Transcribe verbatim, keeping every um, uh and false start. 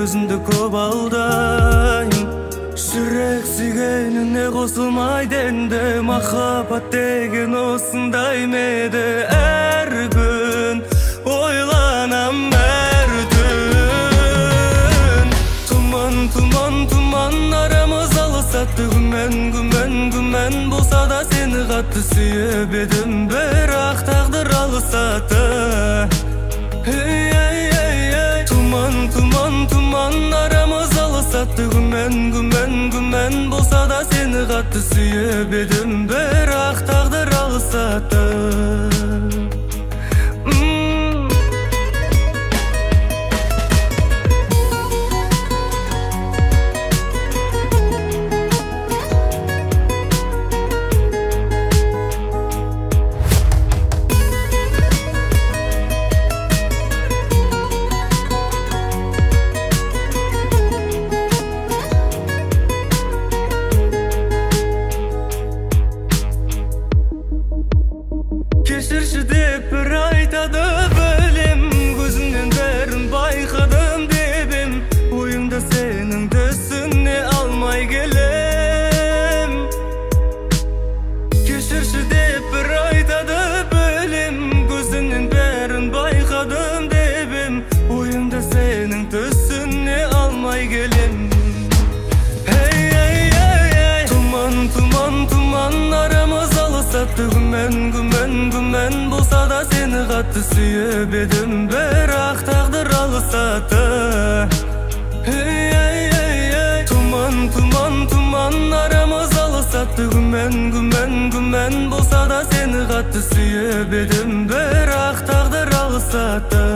көзүндө көп алдайм. Жүрек сүйгөнүнө косулмайт энди, махаббат деген осундай меде. Эр күн ойланам эр түн. Туман, туман, туман арамыз алысатты. Күмөн, күмөн, күмөн болса да сени катты сүйүп едим, бирок тагдыр алысатты. Туман, туман, туман арамыз алысатты. Күмөн, күмөн, күмөн болса да сени катты сүйүп едим, бирок тагдыр алысатты. Кеширші деп бір айтады білем, көзіңнен бәрін байқадым дебем, ойымда сенің түсіне алмай келем. Кеширші деп бір айтады білем, көзіңнен бәрін байқадым дебем, ойымда сенің түсіне алмай келем. Туман, туман, туман арамыз алысатты. Күмөн, күмөн, күмөн болса да сени катты сүйүп едим, бирок тагдыр алысатты. Туман, туман, туман арамыз алысатты. Күмөн, күмөн, күмөн болса да сени катты сүйүп едим, бирок тагдыр алысатты.